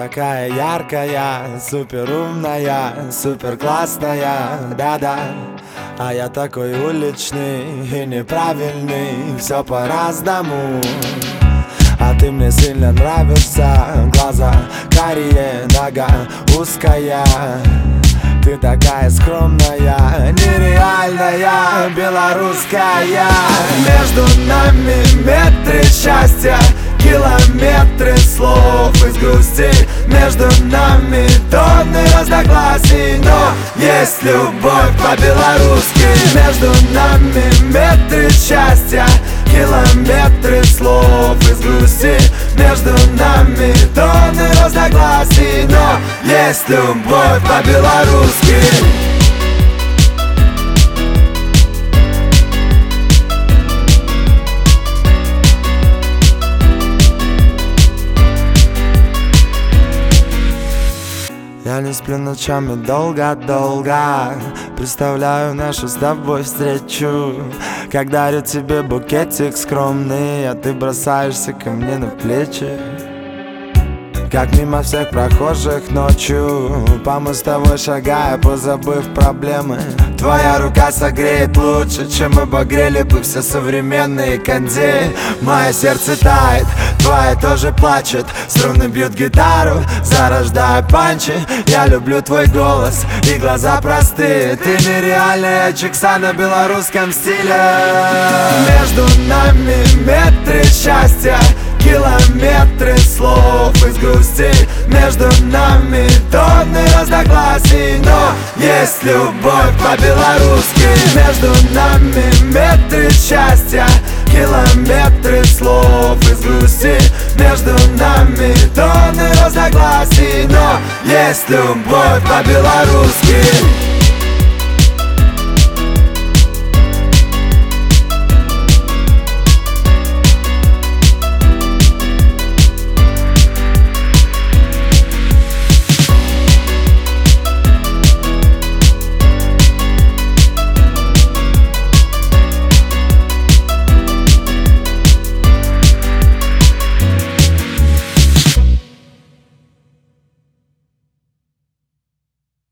такая яркая, супер умная, супер классная, да-да. А я такой уличный и неправильный, все по-разному. А ты мне сильно нравишься, глаза карие, нога узкая. Ты такая скромная, нереальная, белорусская. Между нами метры счастья, километры слов из грусти. Между нами тонны разногласий, но есть любовь по-белорусски. Между нами метры счастья, километры слов из грусти. Между нами тонны разногласий, но есть любовь по-белорусски. Я не сплю ночами долго-долго, представляю нашу с тобой встречу. Как дарю тебе букетик скромный, а ты бросаешься ко мне на плечи. Как мимо всех прохожих ночью, по мостовой шагая, позабыв проблемы. Твоя рука согреет лучше, чем мы погрели бы все современные кондеи. Мое сердце тает, твое тоже плачет. Струны бьют гитару, зарождая панчи. Я люблю твой голос и глаза простые. Ты нереальная чикса на белорусском стиле. Между нами метры счастья, километры слов из грусти. Между нами тонны разногласий, но есть любовь по-белорусски. Между нами метры счастья, километры слов из грусти. Между нами тонны разногласий, но есть любовь по-белорусски.